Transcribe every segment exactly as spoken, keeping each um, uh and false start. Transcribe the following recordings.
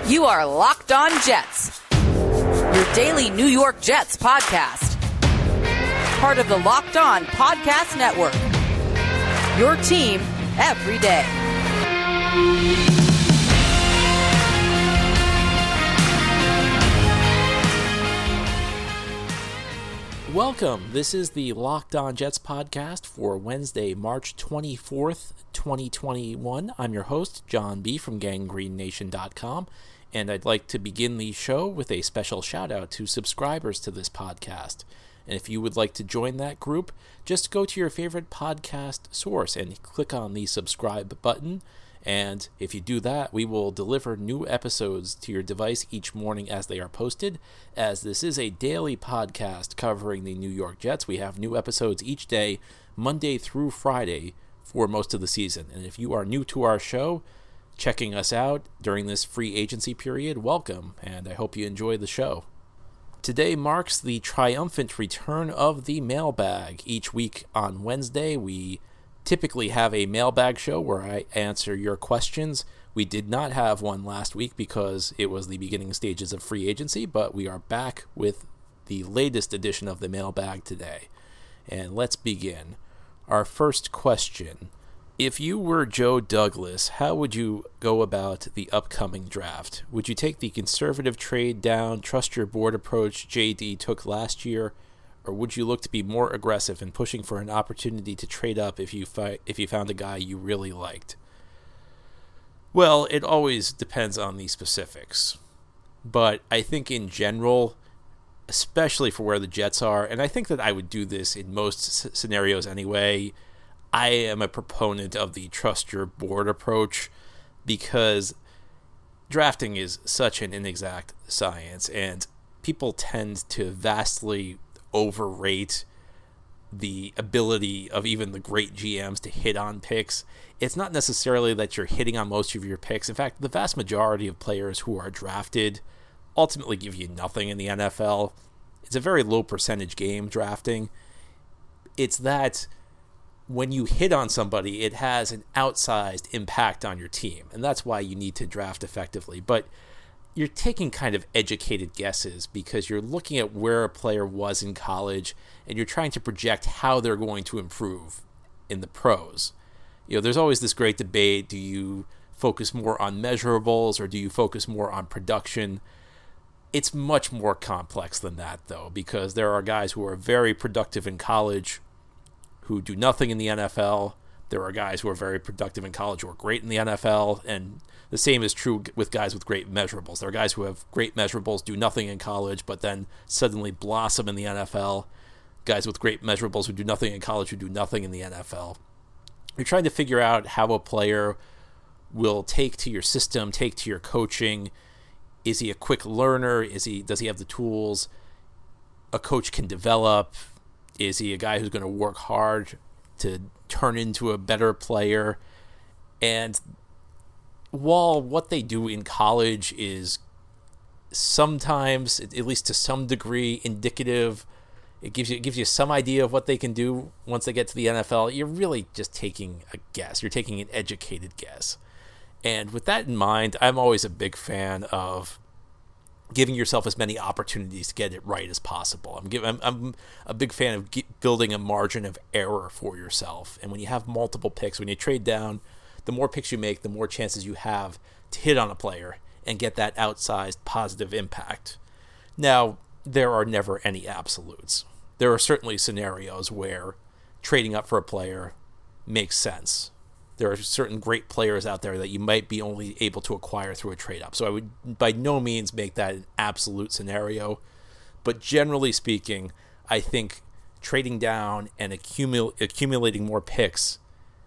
You are Locked On Jets, your daily New York Jets podcast. Part of the Locked On Podcast Network, your team every day. Welcome. This is the Locked On Jets podcast for Wednesday, March twenty-fourth, twenty twenty-one. I'm your host, John B. from gangrene nation dot com, and I'd like to begin the show with a special shout-out to subscribers to this podcast. And if you would like to join that group, just go to your favorite podcast source and click on the subscribe button. And if you do that, we will deliver new episodes to your device each morning as they are posted. As this is a daily podcast covering the New York Jets, we have new episodes each day, Monday through Friday, for most of the season. And if you are new to our show, checking us out during this free agency period, welcome, and I hope you enjoy the show. Today marks the triumphant return of the mailbag. Each week on Wednesday, we typically have a mailbag show where I answer your questions. We did not have one last week because it was the beginning stages of free agency, but we are back with the latest edition of the mailbag today. And let's begin. Our first question: if you were Joe Douglas, how would you go about the upcoming draft? Would you take the conservative trade down, trust your board approach J D took last year, or would you look to be more aggressive in pushing for an opportunity to trade up if you fi- if you found a guy you really liked? Well, it always depends on the specifics. But I think in general, especially for where the Jets are, and I think that I would do this in most s- scenarios anyway, I am a proponent of the trust your board approach because drafting is such an inexact science, and people tend to vastly overrate the ability of even the great G Ms to hit on picks. It's not necessarily that you're hitting on most of your picks. In fact, the vast majority of players who are drafted ultimately give you nothing in the N F L. It's a very low percentage game, drafting. It's that when you hit on somebody, it has an outsized impact on your team, and that's why you need to draft effectively. But you're taking kind of educated guesses because you're looking at where a player was in college and you're trying to project how they're going to improve in the pros. You know, there's always this great debate: do you focus more on measurables or do you focus more on production? It's much more complex than that, though, because there are guys who are very productive in college who do nothing in the N F L. There are guys who are very productive in college who are great in the N F L, and the same is true with guys with great measurables. There are guys who have great measurables, do nothing in college, but then suddenly blossom in the N F L. Guys with great measurables who do nothing in college, who do nothing in the N F L. You're trying to figure out how a player will take to your system, take to your coaching. Is he a quick learner? Is he? Does he have the tools a coach can develop? Is he a guy who's going to work hard to turn into a better player? And while what they do in college is sometimes, at least to some degree, indicative, it gives you it gives you some idea of what they can do once they get to the N F L, you're really just taking a guess. You're taking an educated guess. And with that in mind, I'm always a big fan of giving yourself as many opportunities to get it right as possible. I'm, give, I'm, I'm a big fan of get, building a margin of error for yourself. And when you have multiple picks, when you trade down, the more picks you make, the more chances you have to hit on a player and get that outsized positive impact. Now, there are never any absolutes. There are certainly scenarios where trading up for a player makes sense. There are certain great players out there that you might be only able to acquire through a trade-up. So I would by no means make that an absolute scenario. But generally speaking, I think trading down and accumul- accumulating more picks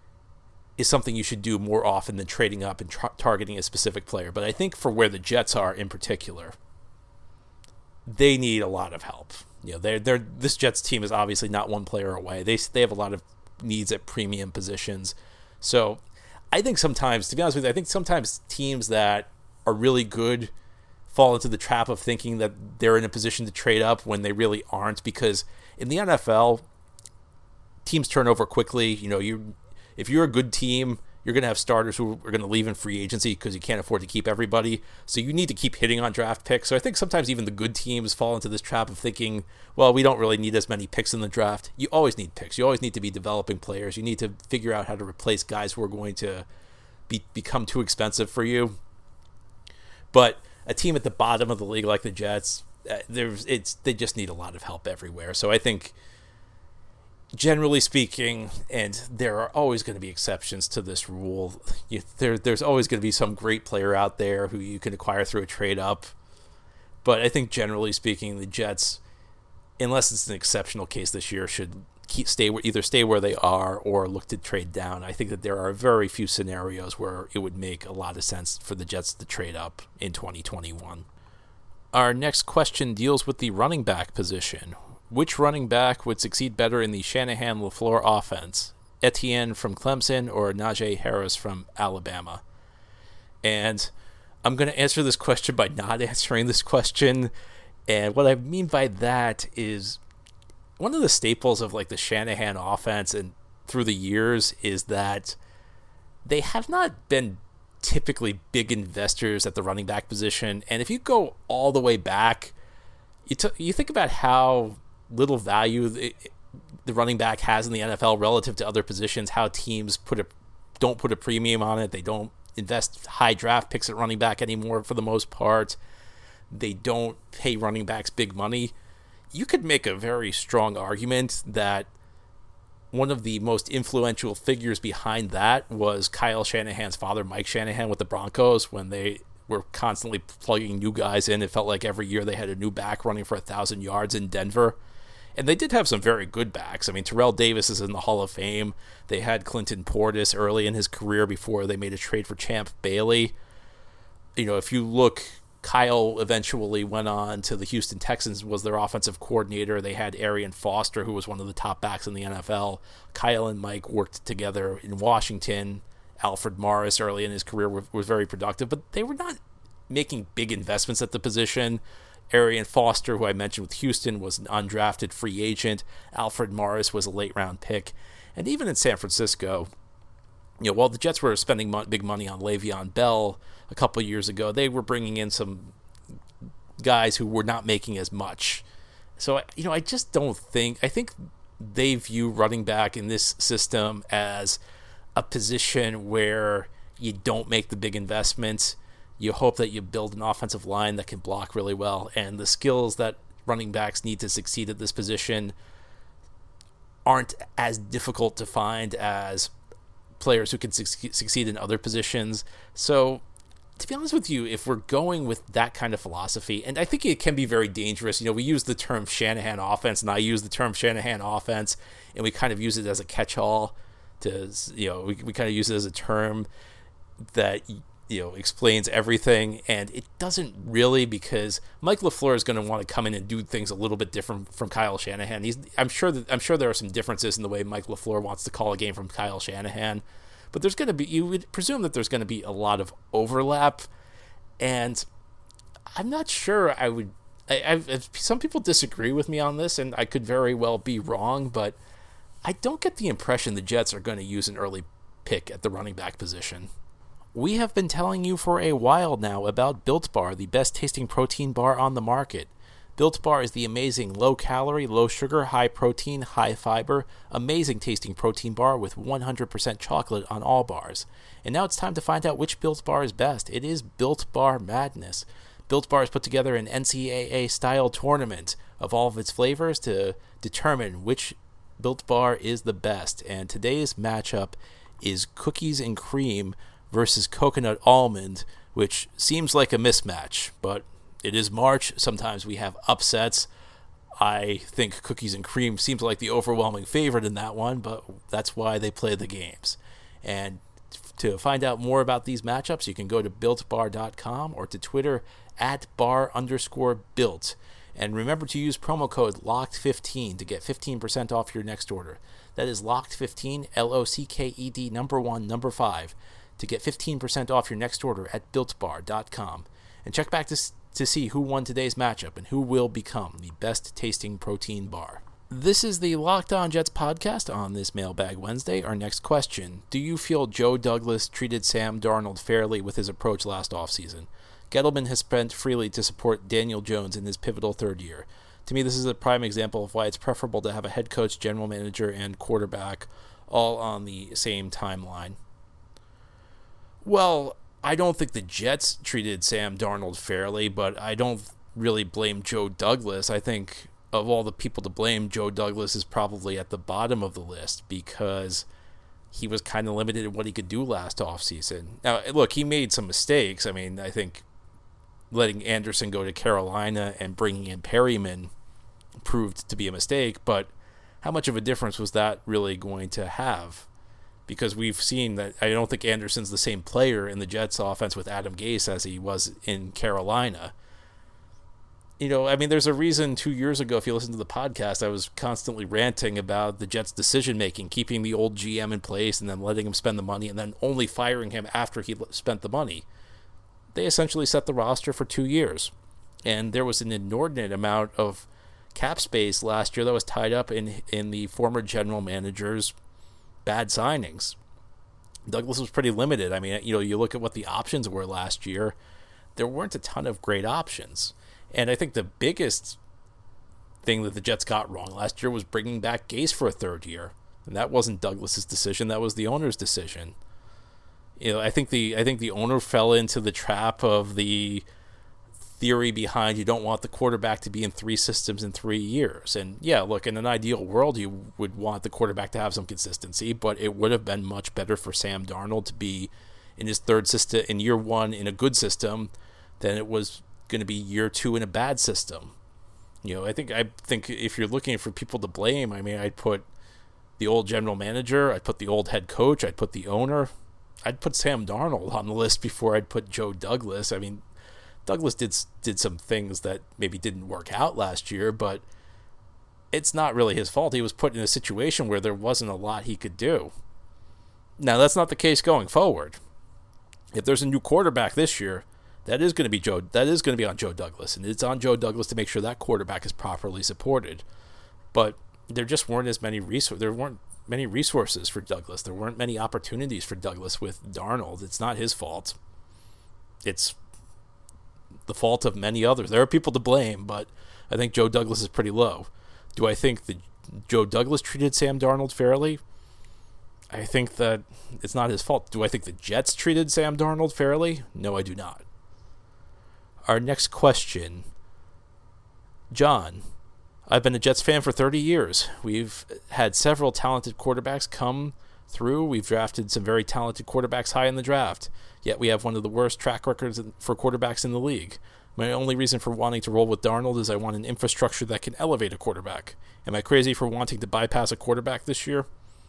is something you should do more often than trading up and tra- targeting a specific player. But I think for where the Jets are in particular, they need a lot of help. You know, they're, they're, this Jets team is obviously not one player away. They they have a lot of needs at premium positions. So I think sometimes, to be honest with you, I think sometimes teams that are really good fall into the trap of thinking that they're in a position to trade up when they really aren't, because in the N F L, teams turn over quickly. You know, you if you're a good team, You're going to have starters who are going to leave in free agency because you can't afford to keep everybody. So you need to keep hitting on draft picks. So I think sometimes even the good teams fall into this trap of thinking, well, we don't really need as many picks in the draft. You always need picks. You always need to be developing players. You need to figure out how to replace guys who are going to be, become too expensive for you. But a team at the bottom of the league like the Jets, uh, there's it's they just need a lot of help everywhere. So I think, generally speaking, and there are always going to be exceptions to this rule, you, there, there's always going to be some great player out there who you can acquire through a trade up. But I think generally speaking, the Jets, unless it's an exceptional case this year, should keep stay either stay where they are or look to trade down. I think that there are very few scenarios where it would make a lot of sense for the Jets to trade up in twenty twenty-one. Our next question deals with the running back position. Which running back would succeed better in the Shanahan-LaFleur offense? Etienne from Clemson or Najee Harris from Alabama? And I'm going to answer this question by not answering this question. And what I mean by that is one of the staples of like the Shanahan offense and through the years is that they have not been typically big investors at the running back position. And if you go all the way back, you, t- you think about how little value the, the running back has in the N F L relative to other positions, how teams put a don't put a premium on it. They don't invest high draft picks at running back anymore for the most part. They don't pay running backs big money. You could make a very strong argument that one of the most influential figures behind that was Kyle Shanahan's father, Mike Shanahan, with the Broncos when they were constantly plugging new guys in. It felt like every year they had a new back running for a thousand yards in Denver. And they did have some very good backs. I mean, Terrell Davis is in the Hall of Fame. They had Clinton Portis early in his career before they made a trade for Champ Bailey. You know, if you look, Kyle eventually went on to the Houston Texans, was their offensive coordinator. They had Arian Foster, who was one of the top backs in the N F L. Kyle and Mike worked together in Washington. Alfred Morris early in his career was, was very productive, but they were not making big investments at the position. Arian Foster, who I mentioned with Houston, was an undrafted free agent. Alfred Morris was a late-round pick. And even in San Francisco, you know, while the Jets were spending mo- big money on Le'Veon Bell a couple of years ago, they were bringing in some guys who were not making as much. So, you know, I just don't think... I think they view running back in this system as a position where you don't make the big investments. You hope that you build an offensive line that can block really well, and the skills that running backs need to succeed at this position aren't as difficult to find as players who can succeed in other positions. So, to be honest with you, if we're going with that kind of philosophy, and I think it can be very dangerous, you know, we use the term Shanahan offense, and I use the term Shanahan offense, and we kind of use it as a catch-all to, you know, we, we kind of use it as a term that, you know, explains everything, and it doesn't really, because Mike LaFleur is going to want to come in and do things a little bit different from Kyle Shanahan. He's, I'm sure that I'm sure there are some differences in the way Mike LaFleur wants to call a game from Kyle Shanahan, but there's going to be, you would presume that there's going to be a lot of overlap, and I'm not sure I would. I, I've, some people disagree with me on this, and I could very well be wrong, but I don't get the impression the Jets are going to use an early pick at the running back position. We have been telling you for a while now about Built Bar, the best tasting protein bar on the market. Built Bar is the amazing low-calorie, low-sugar, high-protein, high-fiber, amazing tasting protein bar with one hundred percent chocolate on all bars. And now it's time to find out which Built Bar is best. It is Built Bar Madness. Built Bar has put together an N C double A-style tournament of all of its flavors to determine which Built Bar is the best. And today's matchup is cookies and cream versus coconut almond, which seems like a mismatch, but it is March. Sometimes we have upsets. I think cookies and cream seems like the overwhelming favorite in that one, but that's why they play the games. And to find out more about these matchups, you can go to built bar dot com or to Twitter at bar underscore built. And remember to use promo code locked fifteen to get fifteen percent off your next order. That is locked fifteen, L O C K E D number one, number five, to get fifteen percent off your next order at built bar dot com. And check back to, to see who won today's matchup and who will become the best tasting protein bar. This is the Locked On Jets podcast on this Mailbag Wednesday. Our next question: do you feel Joe Douglas treated Sam Darnold fairly with his approach last offseason? Gettleman has spent freely to support Daniel Jones in his pivotal third year. To me, this is a prime example of why it's preferable to have a head coach, general manager, and quarterback all on the same timeline. Well, I don't think the Jets treated Sam Darnold fairly, but I don't really blame Joe Douglas. I think of all the people to blame, Joe Douglas is probably at the bottom of the list because he was kind of limited in what he could do last offseason. Now, look, he made some mistakes. I mean, I think letting Anderson go to Carolina and bringing in Perryman proved to be a mistake, but how much of a difference was that really going to have? Because we've seen that I don't think Anderson's the same player in the Jets offense with Adam Gase as he was in Carolina. You know, I mean, there's a reason two years ago, if you listen to the podcast, I was constantly ranting about the Jets' decision-making, keeping the old G M in place and then letting him spend the money and then only firing him after he spent the money. They essentially set the roster for two years. And there was an inordinate amount of cap space last year that was tied up in, in the former general manager's bad signings. Douglas was pretty limited. I mean, you know, you look at what the options were last year, there weren't a ton of great options. And I think the biggest thing that the Jets got wrong last year was bringing back Gase for a third year. And that wasn't Douglas's decision. That was the owner's decision. You know, I think the I think the owner fell into the trap of the theory behind you don't want the quarterback to be in three systems in three years. And yeah, look, in an ideal world, you would want the quarterback to have some consistency, but it would have been much better for Sam Darnold to be in his third system, in year one in a good system, than it was going to be year two in a bad system. You know, I think I think if you're looking for people to blame, I mean, I'd put the old general manager, I'd put the old head coach, I'd put the owner, I'd put Sam Darnold on the list before I'd put Joe Douglas. I mean, Douglas did did some things that maybe didn't work out last year, but it's not really his fault. He was put in a situation where there wasn't a lot he could do. Now, that's not the case going forward. If there's a new quarterback this year, That is going to be Joe. That is going to be on Joe Douglas, and it's on Joe Douglas to make sure that quarterback is properly supported. But there just weren't as many resources. There weren't many resources for Douglas. There weren't many opportunities for Douglas with Darnold. It's not his fault. It's the fault of many others. There are people to blame, but I think Joe Douglas is pretty low. Do I think that Joe Douglas treated Sam Darnold fairly? I think that it's not his fault. Do I think the Jets treated Sam Darnold fairly? No, I do not. Our next question. John, I've been a Jets fan for thirty years. We've had several talented quarterbacks come through. We've drafted some very talented quarterbacks high in the draft. Yet we have one of the worst track records for quarterbacks in the league. My only reason for wanting to roll with Darnold is I want an infrastructure that can elevate a quarterback. Am I crazy for wanting to bypass a quarterback this year?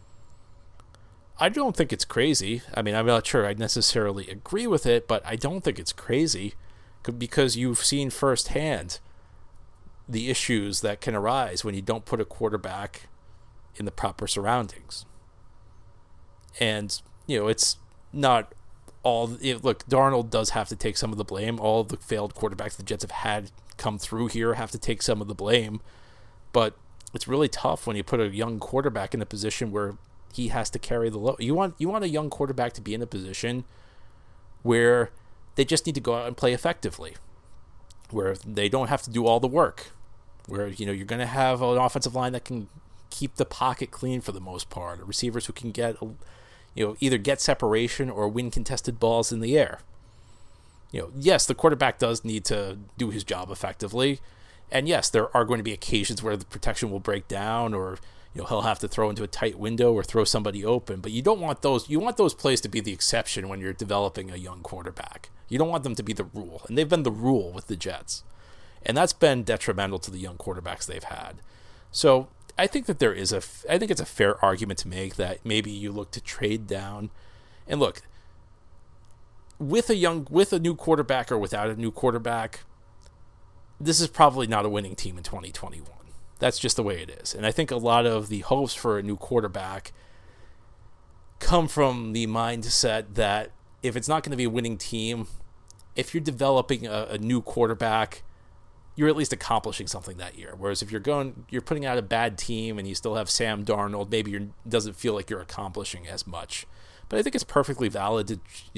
I don't think it's crazy. I mean, I'm not sure I necessarily agree with it, but I don't think it's crazy. Because you've seen firsthand the issues that can arise when you don't put a quarterback in the proper surroundings. And, you know, it's not all... It, look, Darnold does have to take some of the blame. All of the failed quarterbacks the Jets have had come through here have to take some of the blame. But it's really tough when you put a young quarterback in a position where he has to carry the load. You want, you want a young quarterback to be in a position where they just need to go out and play effectively, where they don't have to do all the work, where, you know, you're going to have an offensive line that can keep the pocket clean for the most part, or receivers who can get, you know, either get separation or win contested balls in the air. You know, yes, the quarterback does need to do his job effectively, and yes, there are going to be occasions where the protection will break down, or, you know, he'll have to throw into a tight window or throw somebody open. But you don't want those. You want those plays to be the exception when you're developing a young quarterback. You don't want them to be the rule, and they've been the rule with the Jets, and that's been detrimental to the young quarterbacks they've had. So I think that there is a. I think it's a fair argument to make that maybe you look to trade down, and look, with a young, with a new quarterback or without a new quarterback, this is probably not a winning team in twenty twenty-one. That's just the way it is. And I think a lot of the hopes for a new quarterback come from the mindset that if it's not going to be a winning team, if you're developing a, a new quarterback, you're at least accomplishing something that year. Whereas if you're going, you're putting out a bad team and you still have Sam Darnold, maybe you doesn't feel like you're accomplishing as much. But I think it's perfectly valid to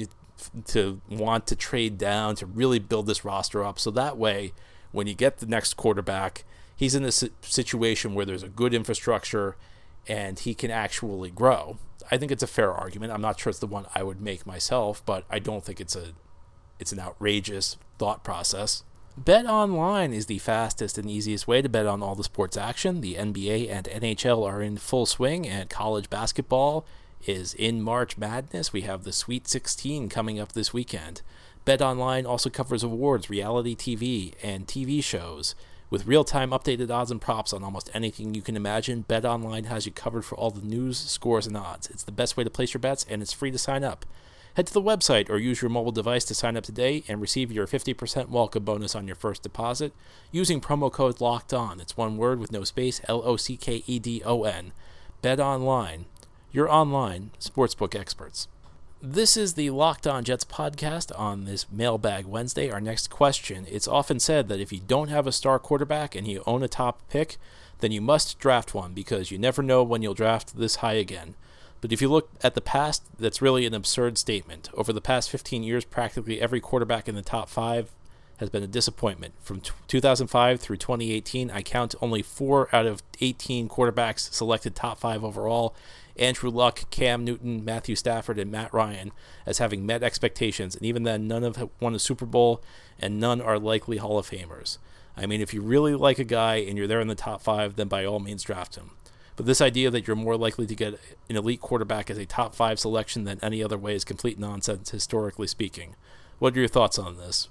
to want to trade down, to really build this roster up. So that way, when you get the next quarterback, he's in a situation where there's a good infrastructure and he can actually grow. I think it's a fair argument. I'm not sure it's the one I would make myself, but I don't think it's a it's an outrageous thought process. BetOnline is the fastest and easiest way to bet on all the sports action. The N B A and N H L are in full swing, and college basketball is in March Madness. We have the Sweet sixteen coming up this weekend. BetOnline also covers awards, reality T V, and T V shows. With real-time updated odds and props on almost anything you can imagine, BetOnline has you covered for all the news, scores, and odds. It's the best way to place your bets, and it's free to sign up. Head to the website or use your mobile device to sign up today and receive your fifty percent welcome bonus on your first deposit using promo code LOCKEDON. It's one word with no space, L O C K E D O N. BetOnline, your online sportsbook experts. This is the Locked On Jets podcast on this Mailbag Wednesday. Our next question: it's often said that if you don't have a star quarterback and you own a top pick, then you must draft one because you never know when you'll draft this high again. But if you look at the past, that's really an absurd statement. Over the past fifteen years, practically every quarterback in the top five has been a disappointment. From two thousand five through twenty eighteen, I count only four out of eighteen quarterbacks selected top five overall: Andrew Luck, Cam Newton, Matthew Stafford, and Matt Ryan, as having met expectations. And even then, none have won a Super Bowl, and none are likely Hall of Famers. I mean, if you really like a guy and you're there in the top five, then by all means draft him. But this idea that you're more likely to get an elite quarterback as a top five selection than any other way is complete nonsense, historically speaking. What are your thoughts on this?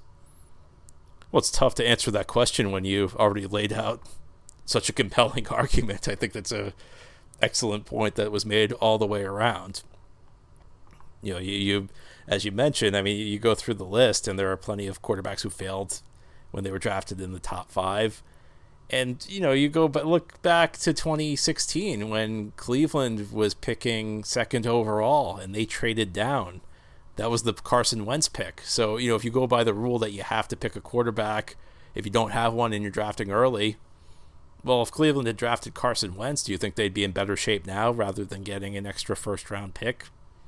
Well, it's tough to answer that question when you've already laid out such a compelling argument. I think that's a excellent point that was made all the way around. You know, you, you as you mentioned, I mean, you go through the list, and there are plenty of quarterbacks who failed when they were drafted in the top five. And, you know, you go but look back to twenty sixteen when Cleveland was picking second overall and they traded down. That was the Carson Wentz pick. So, you know, if you go by the rule that you have to pick a quarterback, if you don't have one and you're drafting early, well, if Cleveland had drafted Carson Wentz, do you think they'd be in better shape now rather than getting an extra first-round pick?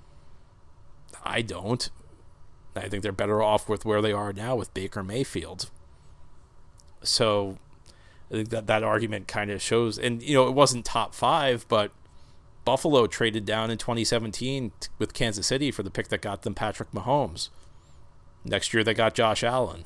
I don't. I think they're better off with where they are now with Baker Mayfield. So I think that that argument kind of shows, and, you know, it wasn't top five, but Buffalo traded down in twenty seventeen with Kansas City for the pick that got them Patrick Mahomes. Next year they got Josh Allen.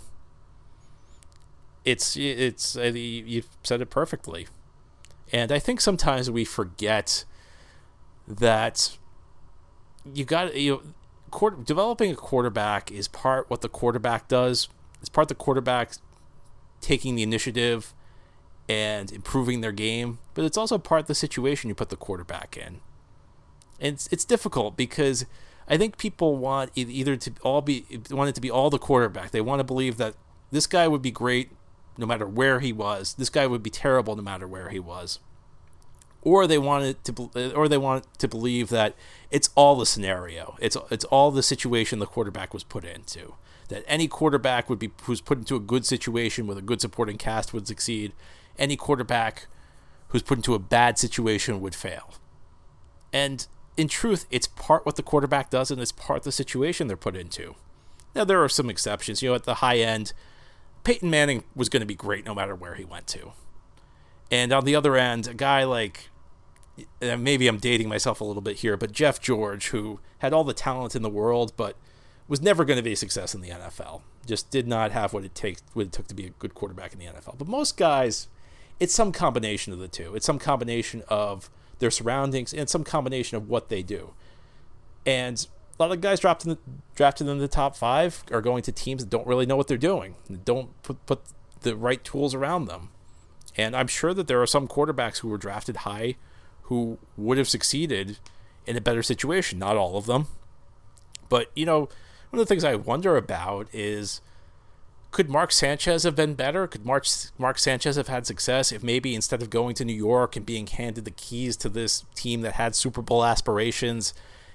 It's, it's, you've said it perfectly. And I think sometimes we forget that you got, you know, Quarter, developing a quarterback is part what the quarterback does. It's part the quarterback taking the initiative and improving their game, but it's also part the situation you put the quarterback in. And it's, it's difficult because I think people want either to all be want it to be all the quarterback. They want to believe that this guy would be great no matter where he was. This guy would be terrible no matter where he was. Or they want it to, or they want to believe that it's all the scenario. It's it's all the situation the quarterback was put into. That any quarterback would be who's put into a good situation with a good supporting cast would succeed. Any quarterback who's put into a bad situation would fail. And in truth, it's part what the quarterback does, and it's part the situation they're put into. Now there are some exceptions. You know, at the high end, Peyton Manning was going to be great no matter where he went to. And on the other end, a guy like, maybe I'm dating myself a little bit here, but Jeff George, who had all the talent in the world, but was never going to be a success in the N F L. Just did not have what it takes, what it took to be a good quarterback in the N F L. But most guys, it's some combination of the two. It's some combination of their surroundings and some combination of what they do. And a lot of guys drafted in the, drafted in the top five are going to teams that don't really know what they're doing, don't put, put the right tools around them. And I'm sure that there are some quarterbacks who were drafted high who would have succeeded in a better situation. Not all of them. But, you know, one of the things I wonder about is, could Mark Sanchez have been better? Could Mark, Mark Sanchez have had success if maybe instead of going to New York and being handed the keys to this team that had Super Bowl aspirations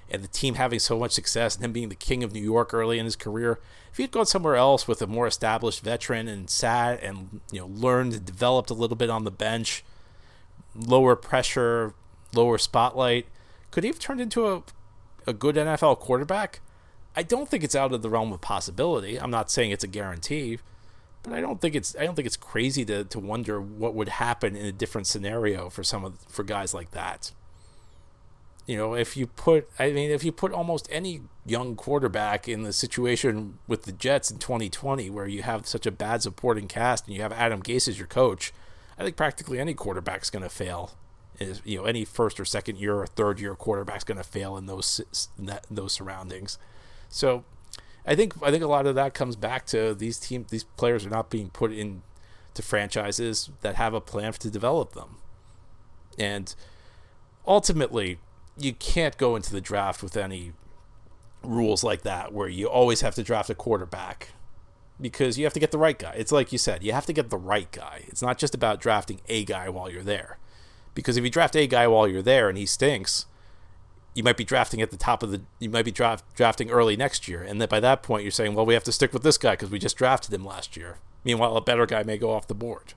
and the team having so much success and him being the king of New York early in his career, if he had gone somewhere else with a more established veteran and sat and, you know, learned and developed a little bit on the bench, lower pressure, lower spotlight, could he have turned into a, a good N F L quarterback? I don't think it's out of the realm of possibility. I'm not saying it's a guarantee, but I don't think it's I don't think it's crazy to to wonder what would happen in a different scenario for some of for guys like that. You know, if you put, I mean, if you put almost any young quarterback in the situation with the Jets in twenty twenty, where you have such a bad supporting cast and you have Adam Gase as your coach, I think practically any quarterback's going to fail. Is, you know, any first or second year or third year quarterback's going to fail in those in that, those surroundings. So, I think I think a lot of that comes back to these team these players are not being put in to franchises that have a plan to develop them, and ultimately, you can't go into the draft with any rules like that where you always have to draft a quarterback, because you have to get the right guy. It's like you said, you have to get the right guy. It's not just about drafting a guy while you're there, because if you draft a guy while you're there and he stinks, you might be drafting at the top of the you might be draft, drafting early next year, and then by that point you're saying, well, we have to stick with this guy because we just drafted him last year. Meanwhile, a better guy may go off the board.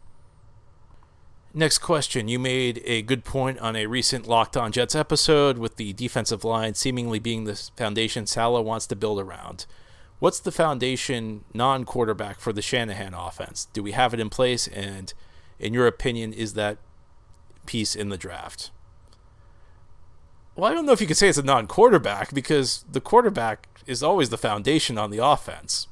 Next question. You made a good point on a recent Locked On Jets episode with the defensive line seemingly being the foundation Saleh wants to build around. What's the foundation non-quarterback for the Shanahan offense? Do we have it in place? And in your opinion, is that piece in the draft? Well, I don't know if you could say it's a non-quarterback, because the quarterback is always the foundation on the offense.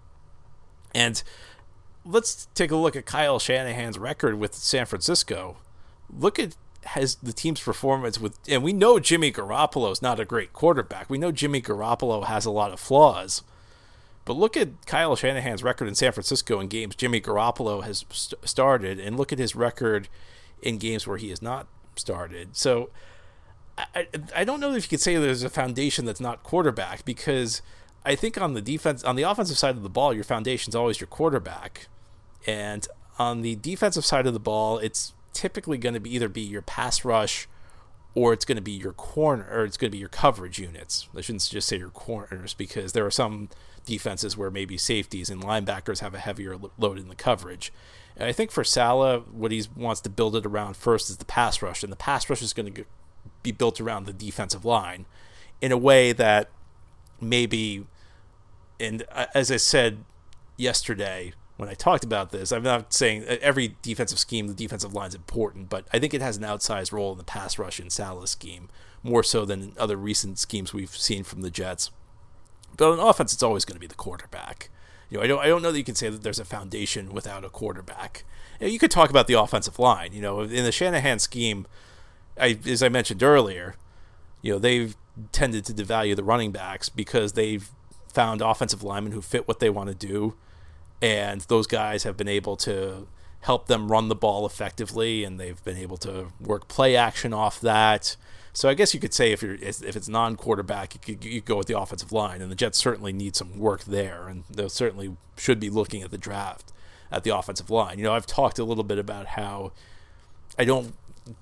And let's take a look at Kyle Shanahan's record with San Francisco. Look at has the team's performance with, and we know Jimmy Garoppolo is not a great quarterback. We know Jimmy Garoppolo has a lot of flaws. But look at Kyle Shanahan's record in San Francisco in games Jimmy Garoppolo has st- started, and look at his record in games where he has not started. So I, I don't know if you could say there's a foundation that's not quarterback, because I think on the defense, on the offensive side of the ball, your foundation is always your quarterback. And on the defensive side of the ball, it's typically going to be either be your pass rush, or it's going to be your corner, or it's going to be your coverage units. I shouldn't just say your corners, because there are some defenses where maybe safeties and linebackers have a heavier load in the coverage. And I think for Saleh, what he wants to build it around first is the pass rush, and the pass rush is going to be built around the defensive line in a way that maybe, and as I said yesterday when I talked about this, I'm not saying every defensive scheme, the defensive line is important, but I think it has an outsized role in the pass rush in Saleh's scheme, more so than in other recent schemes we've seen from the Jets. But on offense, it's always going to be the quarterback. You know, I don't, I don't know that you can say that there's a foundation without a quarterback. You know, you could talk about the offensive line. You know, in the Shanahan scheme, I, as I mentioned earlier, you know, they've tended to devalue the running backs because they've found offensive linemen who fit what they want to do, and those guys have been able to help them run the ball effectively, and they've been able to work play action off that. So I guess you could say if you're if it's non-quarterback, you could, you could go with the offensive line, and the Jets certainly need some work there, and they certainly should be looking at the draft at the offensive line. You know, I've talked a little bit about how I don't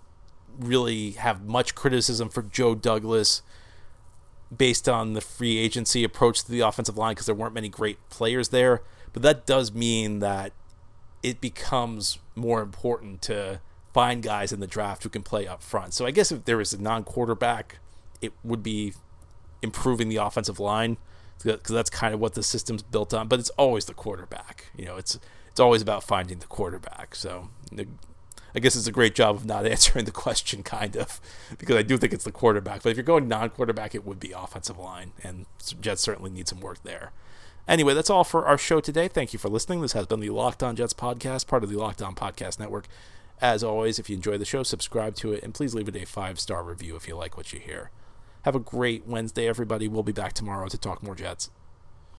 really have much criticism for Joe Douglas based on the free agency approach to the offensive line, because there weren't many great players there. But that does mean that it becomes more important to find guys in the draft who can play up front. So I guess if there was a non-quarterback, it would be improving the offensive line, because that's kind of what the system's built on. But it's always the quarterback. You know, it's it's always about finding the quarterback. So I guess it's a great job of not answering the question, kind of, because I do think it's the quarterback. But if you're going non-quarterback, it would be offensive line, and Jets certainly need some work there. Anyway, that's all for our show today. Thank you for listening. This has been the Locked On Jets podcast, part of the Locked On Podcast Network. As always, if you enjoy the show, subscribe to it, and please leave it a five-star review if you like what you hear. Have a great Wednesday, everybody. We'll be back tomorrow to talk more Jets.